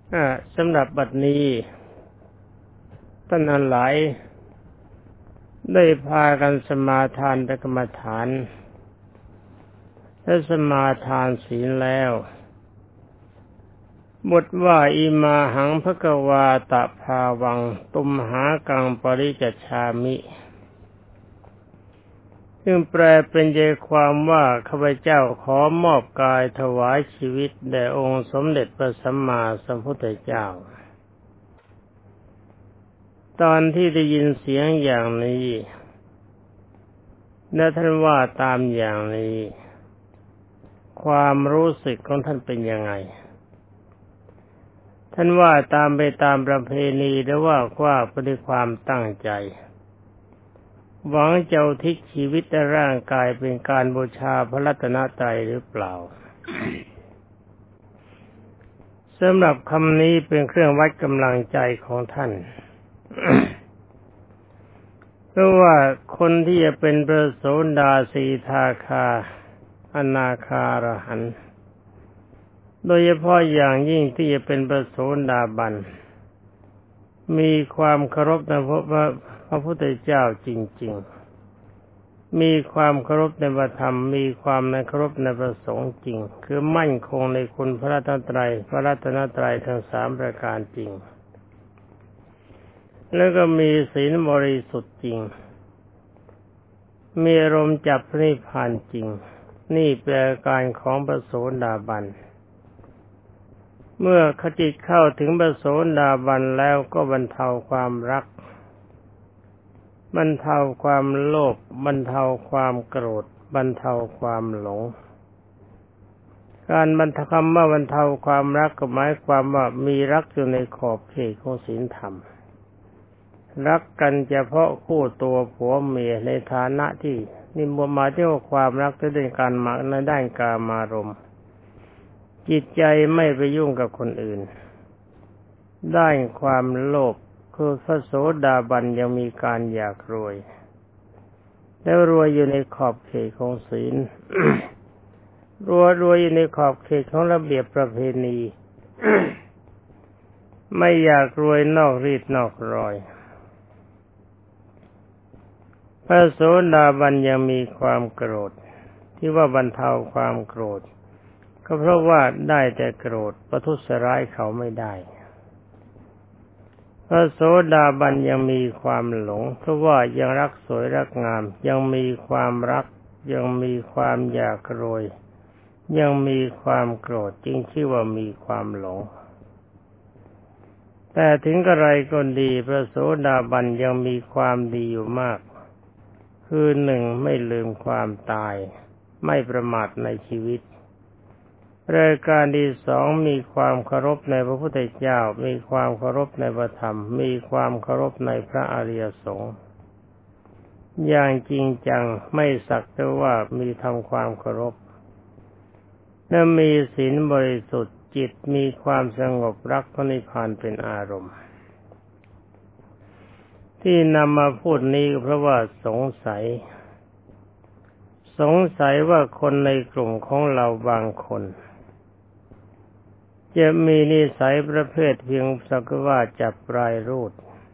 สำหรับบัดนี้ท่านทั้งหลายได้พากันสมาทานกรรมฐานและสมาทานศีลแล้วบทว่าอิมาหังภควาตะภาวังตุมหากังปริจัชชามิซึ่งแปลเป็นใจความว่าข้าพเจ้าขอมอบกายถวายชีวิตแด่องค์สมเด็จพระสัมมาสัมพุทธเจ้าตอนที่ได้ยินเสียงอย่างนี้และท่านว่าตามอย่างนี้ความรู้สึกของท่านเป็นยังไงท่านว่าตามไปตามประเพณีหรือว่าด้วยความตั้งใจหวังจะอุทิศชีวิตและร่างกายเป็นการบูชาพระรัตนตรัยหรือเปล่า สำหรับคำนี้เป็นเครื่องวัดกำลังใจของท่าน เพราะว่าคนที่จะเป็นพระโสดาสีทาคาอนาคาอรหันต์โดยเฉพาะอย่างยิ่งที่จะเป็นพระโสดาบันมีความเคารพในพระพุทธเจ้าจริงๆมีความเคารพในพระธรรมมีความเคารพในพระสงฆ์จริงคือมั่นคงในคุณพระรัตนตรัยทั้งสามประการจริงแล้วก็มีศีลบริสุทธิ์จริงมีอารมณ์จับพระนิพพานจริงนี่เป็นอาการของพระโสดาบันเมื่อขจิตเข้าถึงพระโสดาบันแล้วก็บรรเทาความรักบรรเทาความโลภบรรเทาความโกรธบรรเทาความหลงการบรรเทาคำว่าบรรเทาความรักก็หมายความว่ามีรักอยู่ในขอบเขตของศีลธรรมรักกันเฉพาะคู่ตัวผัวเมียในฐานะที่นี่มาที่ว่าความรักที่เป็นการมาในด้านกามารมณ์จิตใจไม่ไปยุ่งกับคนอื่นด้านความโลภคือพระโสดาบันยังมีการอยากรวยแล้วรวยอยู่ในขอบเขตของศีล รวยอยู่ในขอบเขตของระเบียบประเพณี ไม่อยากรวยนอกรีดนอกรอยพระโสดาบันยังมีความโกรธที่ว่าบรรเทาความโกรธก็เพราะว่าได้แต่โกรธประทุษร้ายเขาไม่ได้พระโสดาบันยังมีความหลงเพราะว่ายังรักสวยรักงามยังมีความรักยังมีความอยากรวยยังมีความโกรธจึงชื่อว่ามีความหลงแต่ถึงกระไรก็ดีพระโสดาบันยังมีความดีอยู่มากคือหนึ่งไม่ลืมความตายไม่ประมาทในชีวิตรายการที่สองมีความเคารพในพระพุทธเจ้ามีความเคารพในพระธรรมมีความเคารพในพระอริยสงฆ์อย่างจริงจังไม่สักแต่ว่ามีทำความเคารพและมีศีลบริสุทธิ์จิตมีความสงบรักพระนิพพานเป็นอารมณ์ที่นำมาพูดนี้เพราะว่าสงสัยว่าคนในกลุ่มของเราบางคนจะมีนิสัยประเภทเพียงสักว่าจับปลายรูด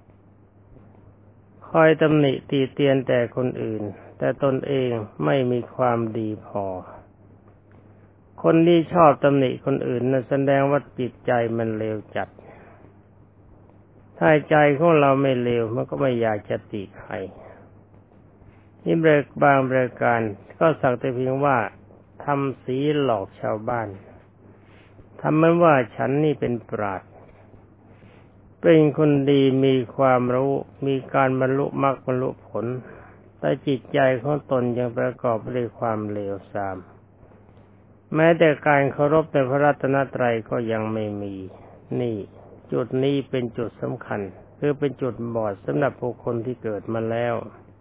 คอยตำหนิตีเตียนแต่คนอื่นแต่ตนเองไม่มีความดีพอคนที่ชอบตำหนิคนอื่นนั้นแสดงว่าจิตใจมันเลวจัดถ้าใจของเราไม่เลวมันก็ไม่อยากจะติใครนี่บางประการก็สักแต่เพียงว่าทำสีหลอกชาวบ้านทำเหมือนว่าฉันนี่เป็นปราชญ์เป็นคนดีมีความรู้มีการบรรลุมรรคบรรลุผลแต่จิตใจของตนยังประกอบด้วยความเลวทรามแม้แต่การเคารพในพระรัตนตรัยก็ยังไม่มีนี่จุดนี้เป็นจุดสำคัญคือเป็นจุดบอดสำหรับบุคคลที่เกิดมาแล้ว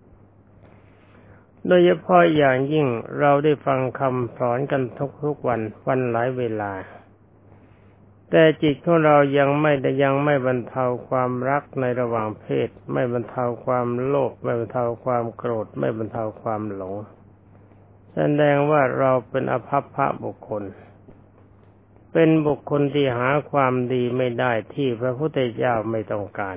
โดยเฉพาะอย่างยิ่งเราได้ฟังคำสอนกันทุกวันหลายเวลาแต่จิตของเรายังไม่บรรเทาความรักในระหว่างเพศไม่บรรเทาความโลภไม่บรรเทาความโกรธไม่บรรเทาความหลงแสดงว่าเราเป็นอภัพพบุคคลเป็นบุคคลที่หาความดีไม่ได้ที่พระพุทธเจ้าไม่ต้องการ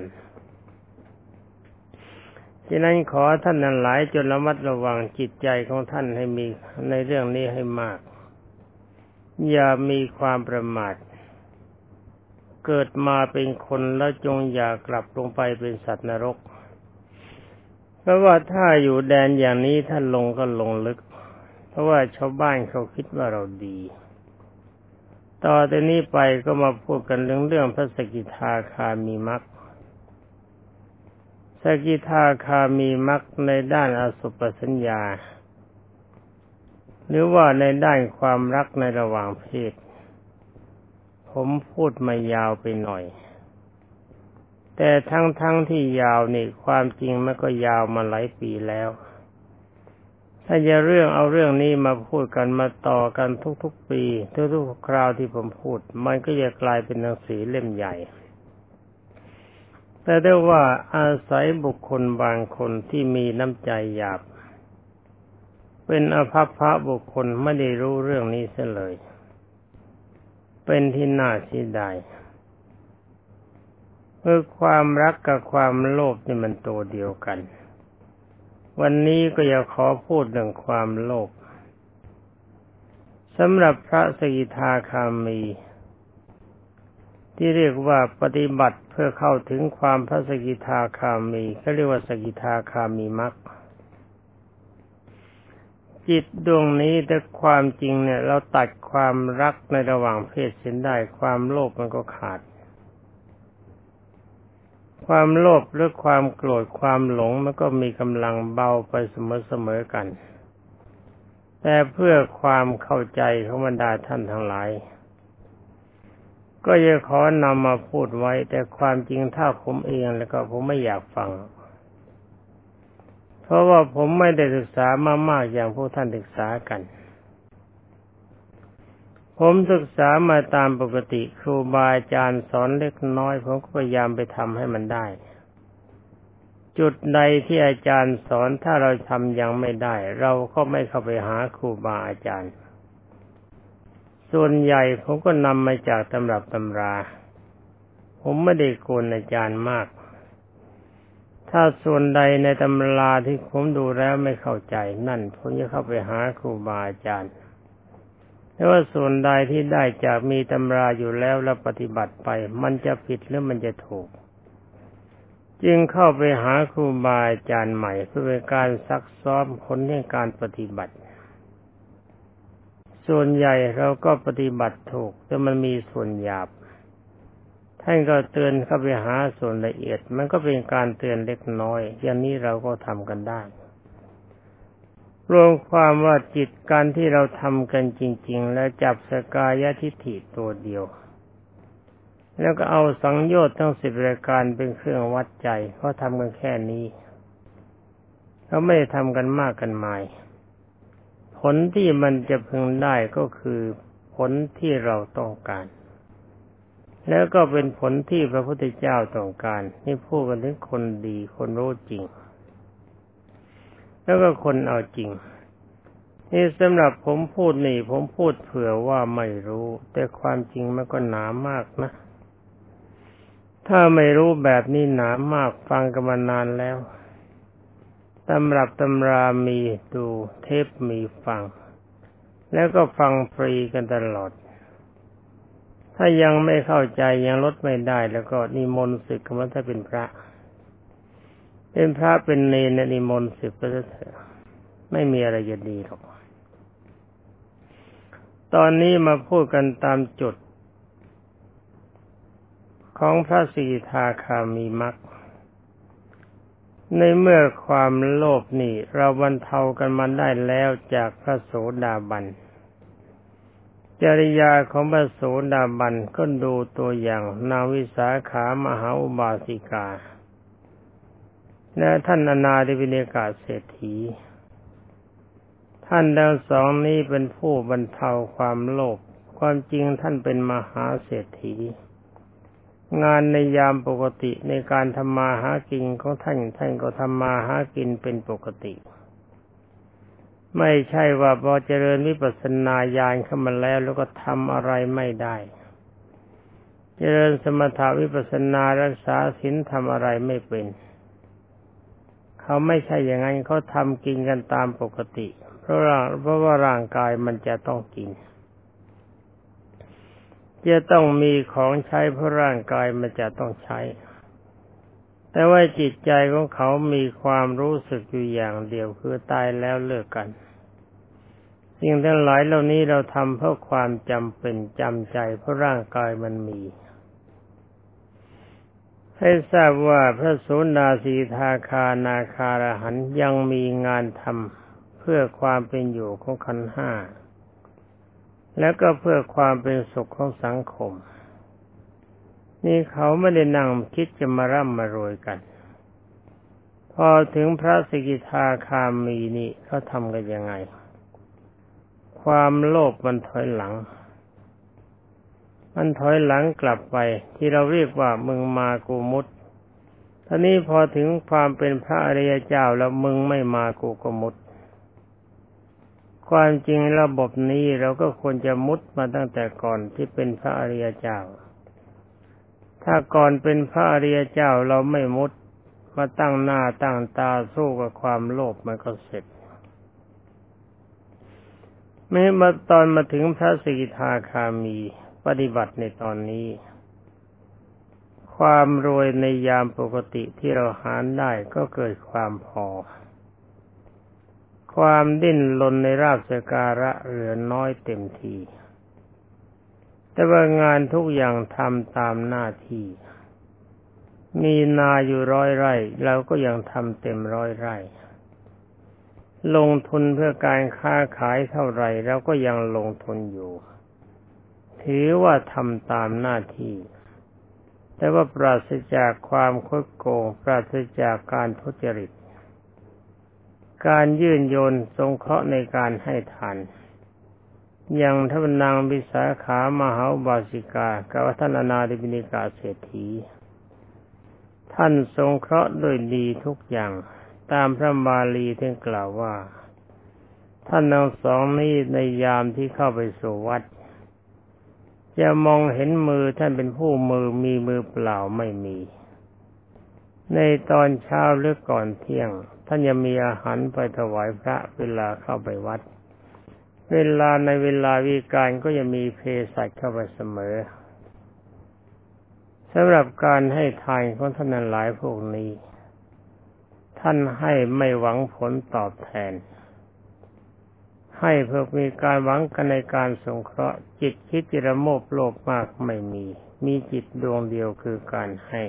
ฉะนั้นขอท่านทั้งหลายจงระมัดระวังจิตใจของท่านให้มีในเรื่องนี้ให้มากอย่ามีความประมาทเกิดมาเป็นคนแล้วจงอย่ากลับลงไปเป็นสัตว์นรกเพราะว่าถ้าอยู่แดนอย่างนี้ท่านลงก็ลงลึกเพราะว่าชาวบ้านเขาคิดว่าเราดีต่อจากนี้ไปก็มาพูดกันเรื่องพระสกิทาคามีมรรคสกิทาคามีมรรคในด้านอสุปสัญญาหรือว่าในด้านความรักในระหว่างเพศผมพูดมายาวไปหน่อยแต่ทั้งที่ยาวนี่ความจริงมันก็ยาวมาหลายปีแล้วถ้าจะเอาเรื่องนี้มาพูดกันมาต่อกันทุกๆปีทุกๆคราวที่ผมพูดมันก็จะกลายเป็นหนังสือเล่มใหญ่แต่ได้ว่าอาศัยบุคคลบางคนที่มีน้ำใจหยาบเป็นอภัพพะบุคคลไม่ได้รู้เรื่องนี้เสียเลยเป็นที่น่าเสียดายเมื่อความรักกับความโลภนี่มันตัวเดียวกันวันนี้ก็อยากขอพูดเรื่องความโลภสำหรับพระสกิทาคามีที่เรียกว่าปฏิบัติเพื่อเข้าถึงความพระสกิทาคามีเขาเรียกว่าสกิทาคามีมรรคจิตดวงนี้แต่ความจริงเนี่ยเราตัดความรักในระหว่างเพศเสียได้ความโลภมันก็ขาดความโลภหรือความโกรธความหลงมันก็มีกำลังเบาไปเสมอกันแต่เพื่อความเข้าใจของบรรดาท่านทั้งหลายก็จะขอนำมาพูดไว้แต่ความจริงถ้าผมเองแล้วก็ผมไม่อยากฟังเพราะว่าผมไม่ได้ศึกษามามากอย่างพวกท่านศึกษากันผมศึกษามาตามปกติครูบาอาจารย์สอนเล็กน้อยผมก็พยายามไปทำให้มันได้จุดใดที่อาจารย์สอนถ้าเราทำยังไม่ได้เราก็ไม่เข้าไปหาครูบาอาจารย์ส่วนใหญ่ผมก็นำมาจากตำรับตำราผมไม่ได้โกนอาจารย์มากถ้าส่วนใดในตำราที่ผมดูแล้วไม่เข้าใจนั่นผมจะเข้าไปหาครูบาอาจารย์แต่ว่าส่วนใดที่ได้จากมีตำราอยู่แล้วปฏิบัติไปมันจะผิดหรือมันจะถูกจึงเข้าไปหาครูบาอาจารย์ใหม่เพื่อเป็นการซักซ้อมผลแห่งการปฏิบัติส่วนใหญ่เราก็ปฏิบัติถูกแต่มันมีส่วนหยาบท่านก็เตือนเข้าไปหาส่วนละเอียดมันก็เป็นการเตือนเล็กน้อยอย่างนี้เราก็ทำกันได้รวมความว่าจิตการที่เราทำกันจริงๆแล้วจับสกายทิฏฐิตัวเดียวแล้วก็เอาสังโยชน์ทั้ง10รายการเป็นเครื่องวัดใจเขาทำกันแค่นี้เขาไม่ได้ทำกันมากกันมายผลที่มันจะพึงได้ก็คือผลที่เราต้องการแล้วก็เป็นผลที่พระพุทธเจ้าต้องการนี่พูดกันถึงคนดีคนรู้จริงแล้วก็คนเอาจริงนี่สำหรับผมพูดนี่ผมพูดเผื่อว่าไม่รู้แต่ความจริงมันก็หนามากนะถ้าไม่รู้แบบนี้หนามากฟังกันมานานแล้วตำรับตำรามีดูเทปมีฟังแล้วก็ฟังฟรีกันตลอดถ้ายังไม่เข้าใจยังลดไม่ได้แล้วก็นิมนต์ศึกกันว่าถ้าเป็นพระเป็นเนรนิมนต์ศึกไปเถอะไม่มีอะไรจะดีหรอกตอนนี้มาพูดกันตามจุดของพระสกิทาคามีมรรคในเมื่อความโลภนี่เราบรรเทากันมาได้แล้วจากพระโสดาบันจริยาของพระโสดาบันก็ดูตัวอย่างนางวิสาขามหาอุบาสิกาและท่านอนาถวินิกาเศรษฐีท่านทั้งสองนี้เป็นผู้บรรเทาความโลภความจริงท่านเป็นมหาเศรษฐีงานในยามปกติในการทำมาหากินของท่านก็ทำมาหากินเป็นปกติไม่ใช่ว่าพอเจริญวิปัสสนาญาณเข้ามาแล้วก็ทำอะไรไม่ได้เจริญสมถะวิปัสสนารักษาศีลทำอะไรไม่เป็นเขาไม่ใช่อย่างนั้นเขาทำกินกันตามปกติเพราะว่าร่างกายมันจะต้องกินจะต้องมีของใช้เพราะร่างกายมันจะต้องใช้แต่ว่าจิตใจของเขามีความรู้สึกอยู่อย่างเดียวคือตายแล้วเลิกกันสิ่งทั้งหลายเหล่านี้เราทำเพราะความจำเป็นจำใจเพราะร่างกายมันมีให้ทราบว่าพระโสดาสีทาคานาคาอรหันต์ยังมีงานทำเพื่อความเป็นอยู่ของขันธ์ห้าแล้วก็เพื่อความเป็นสุขของสังคมนี่เขาไม่ได้นั่งคิดจะมาร่ำมารวยกันพอถึงพระสกิทาคามีนี่เขาทำกันยังไงความโลภมันถอยหลังกลับไปที่เราเรียกว่ามึงมากูมุดท่านี้พอถึงความเป็นพระอริยเจ้าแล้วมึงไม่มากูก็มุดความจริงระบบนี้เราก็ควรจะมุดมาตั้งแต่ก่อนที่เป็นพระอริยเจ้าถ้าก่อนเป็นพระอริยเจ้าเราไม่มุดมาตั้งหน้าตั้งตาสู้กับความโลภมันก็เสร็จไม่มาตอนมาถึงพระสกิทาคามีปฏิบัติในตอนนี้ความรวยในยามปกติที่เราหาได้ก็เกิดความพอความดิ้นรนในราบสการะเหลือน้อยเต็มทีแต่ว่างานทุกอย่างทำตามหน้าที่มีนาอยู่100 ไร่เราก็ยังทำเต็ม100 ไร่ลงทุนเพื่อการค้าขายเท่าไรเราก็ยังลงทุนอยู่ถือว่าทำตามหน้าที่แต่ว่าปราศจากความคดโกงปราศจากการทุจริตการยื่นโยนสงเคราะห์ในการให้ทานอย่างท่านนางวิสาขามหาอุบาสิกากับท่านอนาถบิณฑิกาเศรษฐีท่านสงเคราะห์ด้วยดีทุกอย่างตามพระบาลีท่านกล่าวว่าท่านทั้งสองนี้ในยามที่เข้าไปสู่วัดจะมองเห็นมือท่านเป็นผู้มีมือเปล่าไม่มีในตอนเช้าหรือก่อนเที่ยงท่านจะมีอาหารไปถวายพระเวลาเข้าไปวัดในเวลาวิกาลก็จะมีเภสัชเข้าไปเสมอสำหรับการให้ทานของท่านนั้นหลายพวกนี้ท่านให้ไม่หวังผลตอบแทนให้เพื่อมีการหวังกันในการสงเคราะห์จิตคิดจะละโมบโลภมากไม่มีจิตดวงเดียวคือการให้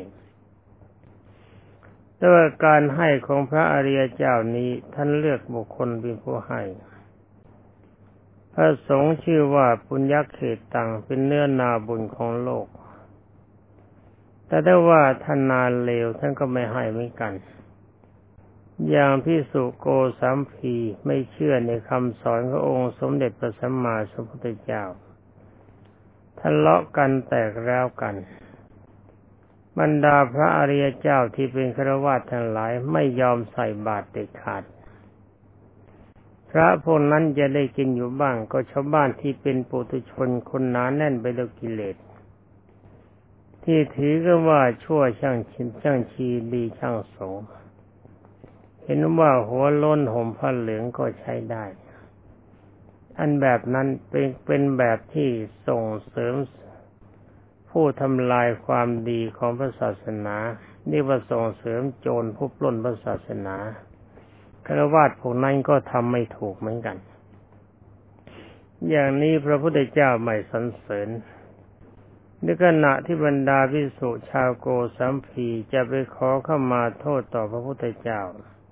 แต่ว่าการให้ของพระอริยเจ้านี้ท่านเลือกบุคคลเป็นผู้ให้พระสงฆ์ชื่อว่าปุญญเขตังเป็นเนื้อนาบุญของโลกแต่ถ้าว่าท่านนาเลวท่านก็ไม่ให้เหมือนกันอย่างภิกษุโกสัมพีไม่เชื่อในคำสอนขององค์สมเด็จพระสัมมาสัมพุทธเจ้าทะเลาะกันแตกร้าวกันบรรดาพระอริยเจ้าที่เป็นฆราวาสทั้งหลายไม่ยอมใส่บาตรเด็ดขาดพระพวกนั้นจะได้กินอยู่บ้างก็ชาวบ้านที่เป็นปุถุชนคนหนาแน่นไปด้วยกิเลสที่ถือกันว่าชั่วช่างชีดีช่างสงฆ์เห็นว่าหัวโล้นห่มผ้าเหลืองก็ใช้ได้อันแบบนั้นเป็นแบบที่ส่งเสริมผู้ทำลายความดีของพระศาสนานี่ว่าส่งเสริมโจรผู้ปล้นพระศาสนาฆราวาสพวกนั้นก็ทำไม่ถูกเหมือนกันอย่างนี้พระพุทธเจ้าไม่สรรเสริญในขณะที่บรรดาภิกษุชาวโกสัมพีจะไปขอเข้ามาโทษต่อพระพุทธเจ้า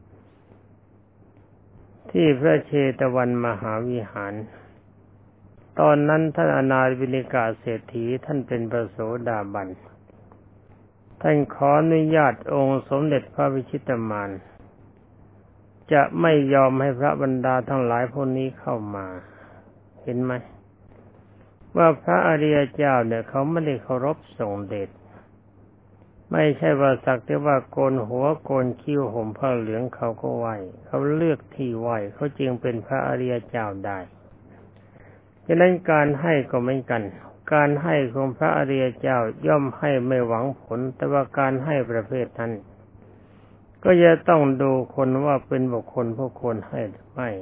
ที่พระเชตวันมหาวิหารตอนนั้นท่านอนาถบิณฑิกาเศรษฐีท่านเป็นพระโสดาบันท่านขออนุญาตองค์สมเด็จพระวิชิตมารจะไม่ยอมให้พระบรรดาทั้งหลายพวกนี้เข้ามาเห็นไหมว่าพระอริยเจ้าเนี่ยเขาไม่ได้เคารพทรงเดชไม่ใช่ว่าสักแต่ว่าโกนหัวโกนคิ้วห่มผ้าเหลืองเขาก็ไหวเขาเลือกที่ไหวเขาจึงเป็นพระอริยเจ้าได้ฉะนั้นการให้ก็เหมือนกันการให้ของพระอริยเจ้าย่อมให้ไม่หวังผลแต่ว่าการให้ประเภทนั้นก็จะต้องดูคนว่าเป็นบุคคลผู้ควรให้หรือไม่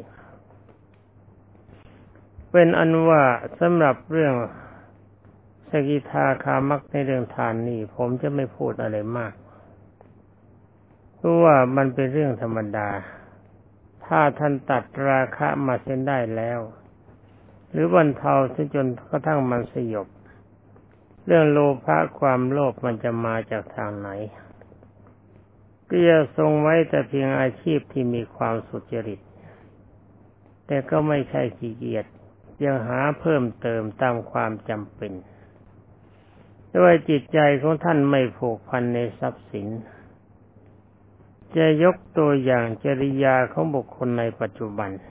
เป็นอันว่าสำหรับเรื่องสกิทาคามักในเรื่องทานนี่ผมจะไม่พูดอะไรมากเพราะว่ามันเป็นเรื่องธรรมดาถ้าท่านตัดราคะมาเส้นได้แล้วหรือบรรเทาเสียจนกระทั่งมันสยบเรื่องโลภะความโลภมันจะมาจากทางไหนก็จะทรงไว้แต่เพียงอาชีพที่มีความสุจริตแต่ก็ไม่ใช่ขี้เกียจยังหาเพิ่มเติมตามความจำเป็นด้วยจิตใจของท่านไม่ผูกพันในทรัพย์สินจะยกตัวอย่างจริยาของบุคคลในปัจจุบัน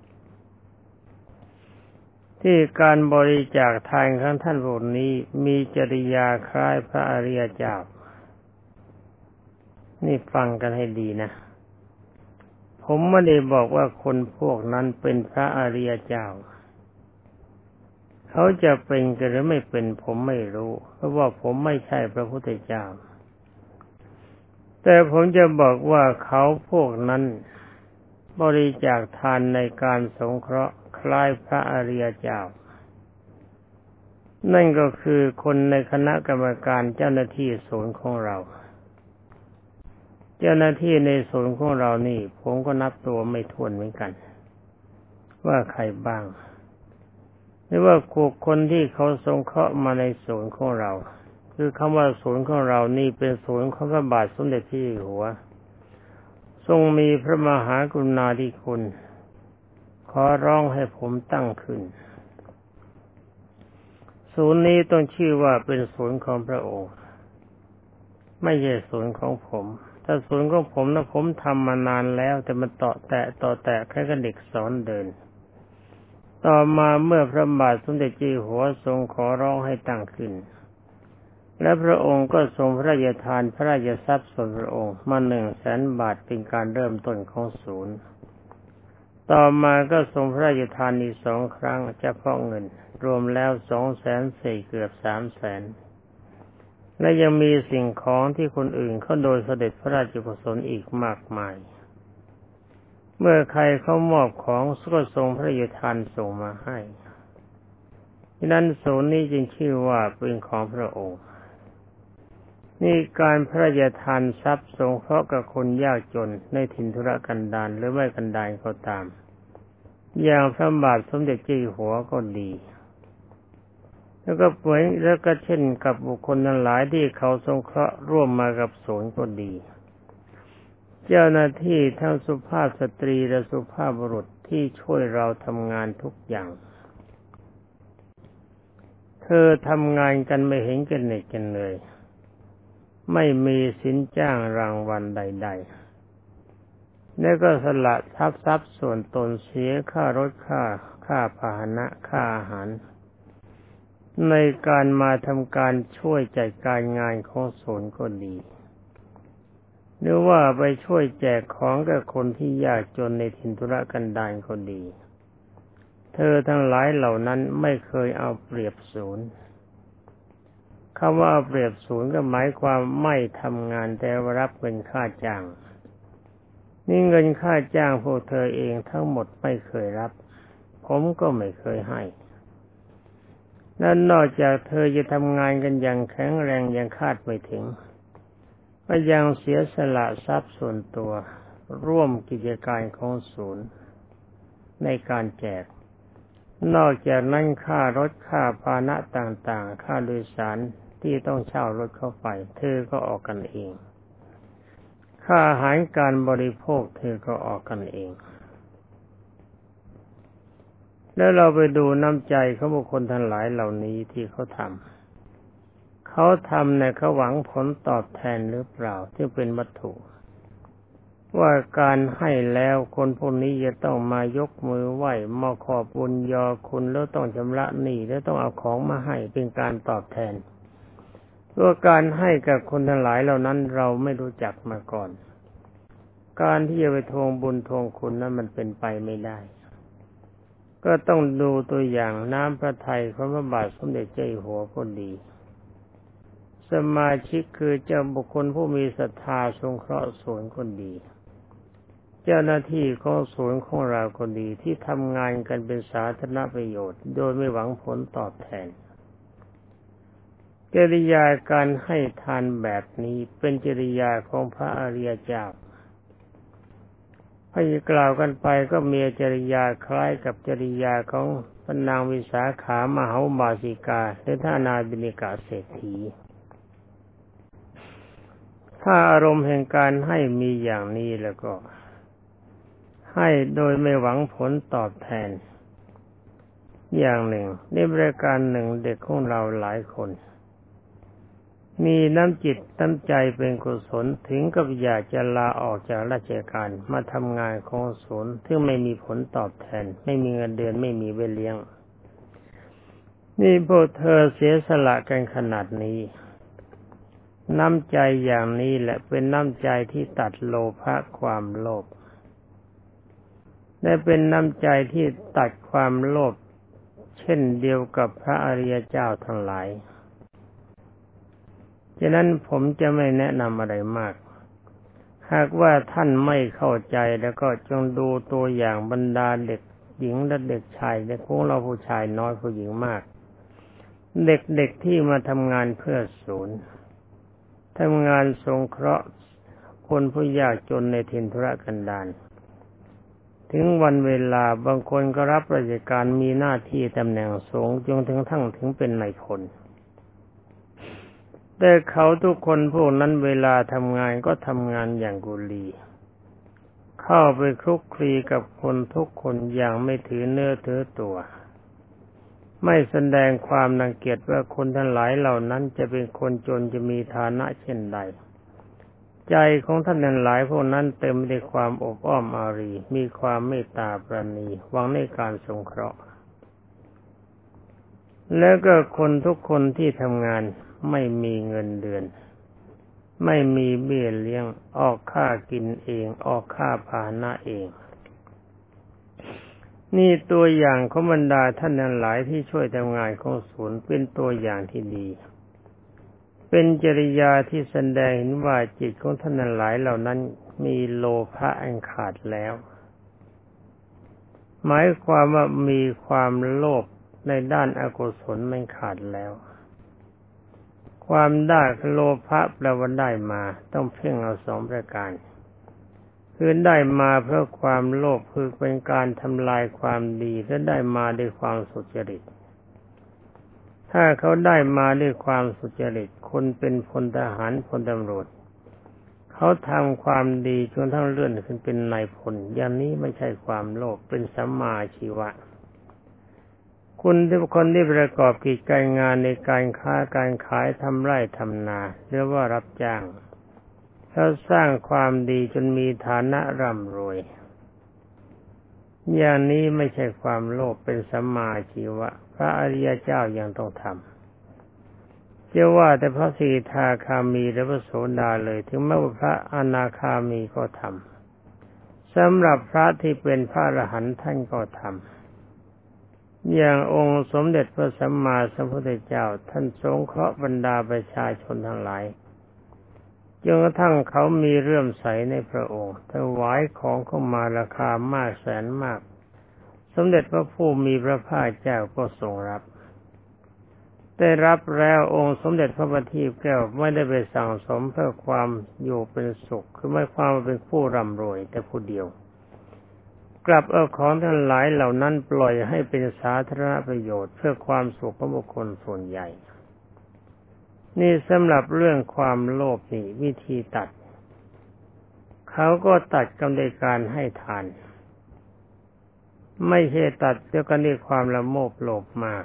ที่การบริจาคทานของท่านพวกนี้มีจริยาคล้ายพระอริยเจ้านี่ฟังกันให้ดีนะผมไม่ได้บอกว่าคนพวกนั้นเป็นพระอริยเจ้าเขาจะเป็นกันหรือไม่เป็นผมไม่รู้เพราะว่าผมไม่ใช่พระพุทธเจ้าแต่ผมจะบอกว่าเขาพวกนั้นบริจาคทานในการสงเคราะห์คล้ายพระอริยเจ้านั่นก็คือคนในคณะกรรมการเจ้าหน้าที่ศูนย์ของเราเจ้าหน้าที่ในศูนย์ของเรานี่ผมก็นับตัวไม่ถ้วนเหมือนกันว่าใครบ้างหรือว่าคนที่เขาสงเคราะห์มาในศูนย์ของเราคือคำว่าศูนย์ของเรานี่เป็นศูนย์ของพระบาทสมเด็จพระเจ้าอยู่หัวทรงมีพระมหากรุณาธิคุณขอร้องให้ผมตั้งขึ้นศูนย์นี้ต้องชื่อว่าเป็นศูนย์ของพระองค์ไม่ใช่ศูนย์ของผมถ้าศูนย์ของผมนะผมทำมานานแล้วแต่มันต่อแตะแค่กับเด็กสอนเดินต่อมาเมื่อพระบาทสมเด็จเจ้าอยู่หัวทรงขอร้องให้ตั้งขึ้นและพระองค์ก็ทรงพระราชทานพระราชทรัพย์ส่วนพระองค์มา100,000 บาทเป็นการเริ่มต้นของศูนย์ต่อมาก็ทรงพระราชทานอีก2 ครั้งเฉพาะเงินรวมแล้ว200,000เกือบ300,000และยังมีสิ่งของที่คนอื่นเขาโดยเสด็จพระราชกุศลอีกมากมายเมื่อใครเขามอบของก็ทรงพระราชทานส่งมาให้ดังนั้นศูนย์นี้จึงชื่อว่าเป็นของพระองค์นี่การพระราชทานทรัพย์สงเคราะห์กับคนยากจนในถิ่นทุรกันดารหรือไม่กันดารก็ตามอย่างพระบาทสมเด็จเจ้าอยู่หัวก็ดีแล้วก็เช่นกับบุคคลทั้งหลายที่เขาสงเคราะห์ร่วมมากับศูนย์ก็ดีเจ้าหน้าที่ทั้งสุภาพสตรีและสุภาพบุรุษที่ช่วยเราทำงานทุกอย่างเธอทำงานกันไม่เห็นกันเหน็ดกันเลยไม่มีสินจ้างรางวัลใดๆแล้วก็สละทรัพย์ส่วนตนเสียค่ารถค่าพาหนะค่าอาหารในการมาทำการช่วยจัดการงานของศูนย์ก็ดีหรือว่าไปช่วยแจกของกับคนที่ยากจนในถิ่นทุรกันดารก็ดีเธอทั้งหลายเหล่านั้นไม่เคยเอาเปรียบศูนย์คำว่าเอาเปรียบศูนย์ก็หมายความไม่ทำงานแต่รับเงินค่าจ้างนี่เงินค่าจ้างพวกเธอเองทั้งหมดไม่เคยรับผมก็ไม่เคยให้และนอกจากเธอจะทำงานกันอย่างแข็งแรงอย่างคาดไม่ถึงก็ยังเสียสละทรัพย์ส่วนตัวร่วมกิจการของศูนย์ในการแจกนอกจากนั้นค่ารถค่าพาหนะต่างๆค่าโดยสารที่ต้องเช่ารถเข้าไปเธอก็ออกกันเองค่าอาหารการบริโภคเธอก็ออกกันเองแล้วเราไปดูน้ำใจของบุคคลทั้งหลายเหล่านี้ที่เขาทำเนี่ยเขาหวังผลตอบแทนหรือเปล่าที่เป็นวัตถุว่าการให้แล้วคนพวกนี้จะต้องมายกมือไหว้มาขอบบุญยอคุณแล้วต้องชำระหนี้แล้วต้องเอาของมาให้เป็นการตอบแทนตัวการให้กับคนทั้งหลายเหล่านั้นเราไม่รู้จักมาก่อนการที่จะไปทวงบุญทวงคุณนั้นมันเป็นไปไม่ได้ก็ต้องดูตัวอย่างน้ำพระทัยของพระบาทสมเด็จเจ้าอยู่หัวก็ดีสมาชิกคือเจ้าบุคคลผู้มีศรัทธาสงเคราะห์ศูนย์ก็ดีเจ้าหน้าที่ของศูนย์ของเราก็ดีที่ทำงานกันเป็นสาธารณประโยชน์โดยไม่หวังผลตอบแทนจริยาการให้ทานแบบนี้เป็นจริยาของพระอริยเจ้าพอกล่าวกันไปก็มีจริยาคล้ายกับจริยาของพระนางวิสาขามหาอุบาสิกาหรือท่านาบิณกะเศรษฐีถ้าอารมณ์แห่งการให้มีอย่างนี้แล้วก็ให้โดยไม่หวังผลตอบแทนอย่างหนึ่งในบริการหนึ่งเด็กของเราหลายคนมีน้ำจิตน้ำใจเป็นกุศลถึงกับอยากจะลาออกจากราชการมาทำงานของศูนย์ซึ่งไม่มีผลตอบแทนไม่มีเงินเดือนไม่มีเบี้ยเลี้ยงนี่พวกเธอเสียสละกันขนาดนี้น้ำใจอย่างนี้แหละเป็นน้ำใจที่ตัดโลภะความโลภและเป็นน้ำใจที่ตัดความโลภเช่นเดียวกับพระอริยเจ้าทั้งหลายฉะนั้นผมจะไม่แนะนำอะไรมากหากว่าท่านไม่เข้าใจแล้วก็จงดูตัวอย่างบรรดาเด็กหญิงและเด็กชายในพวกเราผู้ชายน้อยผู้หญิงมากเด็กๆที่มาทำงานเพื่อศูนย์ทำงานสงเคราะห์คนผู้ยากจนในถิ่นทุรกันดารถึงวันเวลาบางคนก็รับราชการมีหน้าที่ตำแหน่งสูงจนถึงเป็นนายพลแต่เขาทุกคนพวกนั้นเวลาทำงานก็ทำงานอย่างกุลีเข้าไปคลุกคลีกับคนทุกคนอย่างไม่ถือเนื้อถือตัวไม่แสดงความรังเกียจว่าคนทั้งหลายเหล่านั้นจะเป็นคนจนจะมีฐานะเช่นใดใจของท่านทั้งหลายพวกนั้นเต็มไปด้วยความอบอ้อมอารีมีความเมตตาปราณีหวังในการสงเคราะห์แล้วก็คนทุกคนที่ทำงานไม่มีเงินเดือนไม่มีเบี้ยเลี้ยงออกค่ากินเองออกค่าพาหนะเองนี่ตัวอย่างของบรรดาท่านทั้งหลายที่ช่วยทำงานของศูนย์เป็นตัวอย่างที่ดีเป็นจริยาที่แสดงเห็นว่าจิตของท่านทั้งหลายเหล่านั้นมีโลภะอันขาดแล้วหมายความว่ามีความโลภในด้านอกุศลไม่ขาดแล้วความได้โลภะแปลว่าได้มาต้องเพ่งเอาสองประการคือได้มาเพราะความโลภคือเป็นการทำลายความดีและได้มาด้วยความสุจริตถ้าเขาได้มาด้วยความสุจริตคนเป็นพลทหารพลตำรวจเขาทำความดีจนทั้งเลื่อนขึ้นเป็นนายพลอย่างนี้ไม่ใช่ความโลภเป็นสัมมาอาชีวะคนที่ประกอบกิจการงานในการค้าการขายทำไร่ทำนาหรือว่ารับจ้างเขาสร้างความดีจนมีฐานะร่ำรวยอย่างนี้ไม่ใช่ความโลภเป็นสัมมาอาชีวะพระอริยเจ้ายังต้องทำจะว่าแต่พระสีทาคามีและพระโสดาเลยถึงแม้ว่าพระอนาคามีก็ทำสำหรับพระที่เป็นพระอรหันต์ท่านก็ทำอย่างองค์สมเด็จพระสัมมาสัมพุทธเจ้าท่านสงเคราะห์บรรดาประชาชนทั้งหลายจนกระทั่งเขามีเลื่อมใสในพระองค์ถวายของเข้ามาราคามากแสนมากสมเด็จพระผู้มีพระภาคเจ้าก็ทรงรับได้รับแล้วองค์สมเด็จพระบัณฑิตแก้วไม่ได้ไปสั่งสมเพื่อความอยู่เป็นสุขคือไม่ความเป็นผู้ร่ำรวยแต่ผู้เดียวกลับเอาของทั้งหลายเหล่านั้นปล่อยให้เป็นสาธารณประโยชน์เพื่อความสุขของบุคคลส่วนใหญ่นี่สำหรับเรื่องความโลภนี่วิธีตัดเขาก็ตัดกันด้วยการให้ทานไม่ใช่ตัดด้วยกันด้วยความละโมบโลภมาก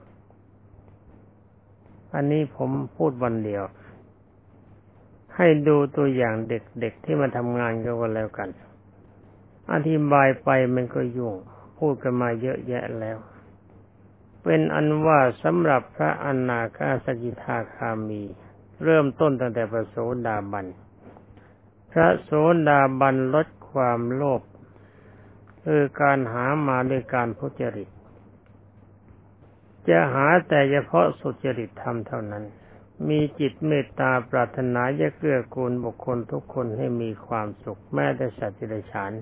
อันนี้ผมพูดวันเดียวให้ดูตัวอย่างเด็กๆที่มาทำงานกันแล้วกันอธิบายไปมันก็ยุ่งพูดกันมาเยอะแยะแล้วเป็นอันว่าสำหรับพระอนาคาสกิทาคามีเริ่มต้นตั้งแต่พระโสดาบันพระโสดาบันลดความโลภคือการหามาด้วยการทุจริตจะหาแต่เฉพาะสุจริตธรรมเท่านั้นมีจิตเมตตาปรารถนาจะเกื้อกูลบุคคลทุกคนให้มีความสุขแม้แต่สัตว์เดรัจฉาน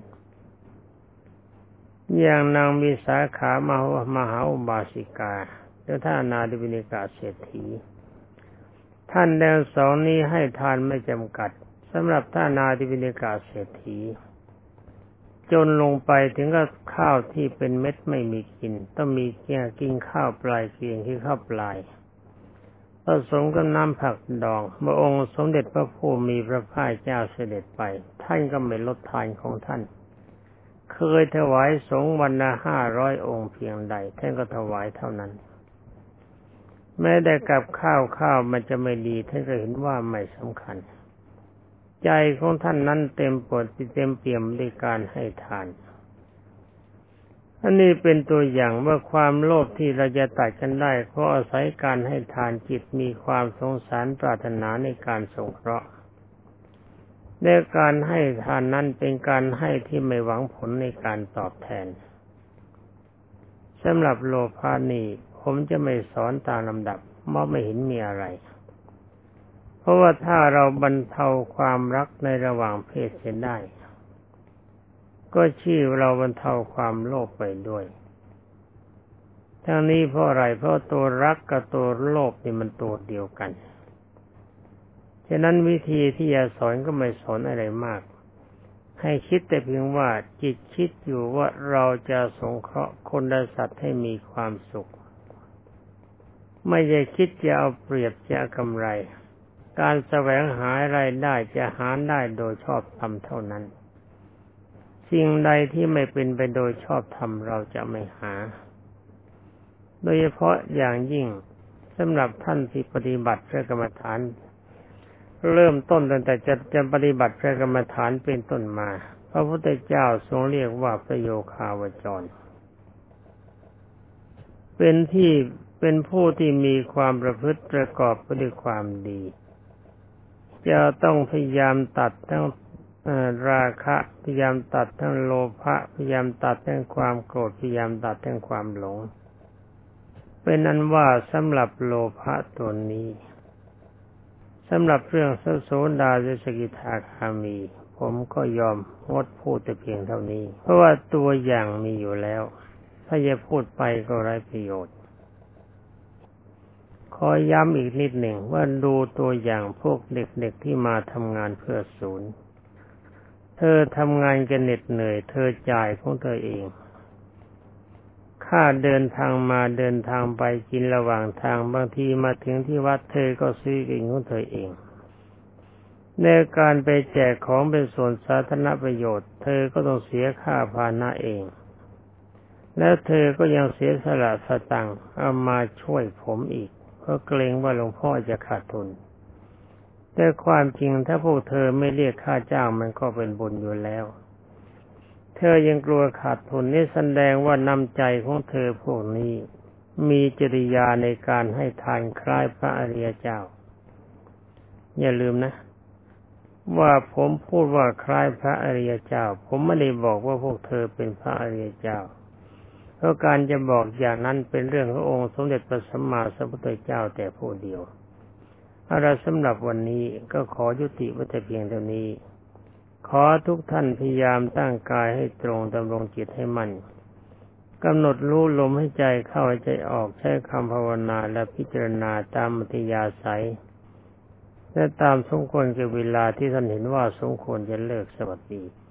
อย่างนางวิสาขามหาอุบาสิกาและท่านอนาถบิณฑิกาเศรษฐีท่านทั้งสองนี้ให้ทานไม่จำกัดสำหรับท่านอนาถบิณฑิกาเศรษฐีจนลงไปถึงกับข้าวที่เป็นเม็ดไม่มีกินต้องมีกินข้าวปลายเกลียงที่ข้าวปลายผสมกับน้ำผักดองเมื่อองค์สมเด็จพระผู้มีพระภาคเจ้าเสด็จไปท่านก็ไม่ลดทานของท่านเคยถวายสงฆ์วันละ500 องค์เพียงใดท่านก็ถวายเท่านั้นแม้แต่กับข้าวมันจะไม่ดีท่านก็เห็นว่าไม่สำคัญใจของท่านนั้นเต็มเปี่ยมด้วยการให้ทานอันนี้เป็นตัวอย่างว่าความโลภที่เราจะตัดกันได้เพราะอาศัยการให้ทานจิตมีความสงสารปรารถนาในการสงเคราะห์ในการให้ทานนั้นเป็นการให้ที่ไม่หวังผลในการตอบแทนสำหรับโลภะนี่ผมจะไม่สอนตามลำดับเพราะไม่เห็นมีอะไรเพราะว่าถ้าเราบรรเทาความรักในระหว่างเพศเสียได้ก็ชื่อเราบรรเทาความโลภไปด้วยทั้งนี้เพราะอะไรเพราะตัวรักกับตัวโลภนี่มันตัวเดียวกันฉะนั้นวิธีที่จะสอนก็ไม่สอนอะไรมากให้คิดแต่เพียงว่าจิตคิดอยู่ว่าเราจะสงเคราะห์คนและสัตว์ให้มีความสุขไม่ได้คิดจะเอาเปรียบจะเอากำไรการแสวงหารายได้จะหาได้โดยชอบธรรมเท่านั้นสิ่งใดที่ไม่เป็นไปโดยชอบธรรมเราจะไม่หาโดยเฉพาะอย่างยิ่งสำหรับท่านที่ปฏิบัติพระกรรมฐานเริ่มต้นตั้งแต่จะปฏิบัติพระกรรมฐานเป็นต้นมาพระพุทธเจ้าทรงเรียกว่าประโยคาวจรเป็นผู้ที่มีความประพฤติประกอบไปด้วยความดีจะต้องพยายามตัดทั้งราคะพยายามตัดทั้งโลภะพยายามตัดทั้งความโกรธพยายามตัดทั้งความหลงเป็นนั้นว่าสำหรับโลภะตัวนี้สำหรับเรื่องโสดาสกิทาคามีผมก็ยอมงดพูดแต่เพียงเท่านี้เพราะว่าตัวอย่างมีอยู่แล้วถ้าจะพูดไปก็ไร้ประโยชน์ขอย้ำอีกนิดหนึ่งว่าดูตัวอย่างพวกเด็กๆที่มาทำงานเพื่อศูนย์เธอทำงานกันเหน็ดเหนื่อยเธอจ่ายของเธอเองค่าเดินทางมาเดินทางไปกินระหว่างทางบางทีมาถึงที่วัดเธอก็ซื้อเองของเธอเองในการไปแจกของเป็นส่วนสาธารณประโยชน์เธอก็ต้องเสียค่าพาหนะเองแล้วเธอก็ยังเสียสละสตังค์เอามาช่วยผมอีกเพราะเกรงว่าหลวงพ่อจะขาดทุนแต่ความจริงถ้าพวกเธอไม่เรียกค่าจ้างมันก็เป็นบุญอยู่แล้วเธอยังกลัวขาดทุนนี่แสดงว่าน้ำใจของเธอพวกนี้มีจริยาในการให้ทานคล้ายพระอริยเจ้าอย่าลืมนะว่าผมพูดว่าคล้ายพระอริยเจ้าผมไม่ได้บอกว่าพวกเธอเป็นพระอริยเจ้าเพราะการจะบอกอย่างนั้นเป็นเรื่องขององค์สมเด็จพระสัมมาสัมพุทธเจ้าแต่ผู้เดียวสำหรับวันนี้ก็ขอยุติไว้แต่เพียงเท่านี้ขอทุกท่านพยายามตั้งกายให้ตรงดำรงจิตให้มั่นกำหนดรู้ลมให้ใจเข้าใจออกใช้คำภาวนาและพิจารณาตามอัธยาศัยและตามสมควรแก่เวลาที่ท่านเห็นว่าสมควรจะเลิกสวัสดี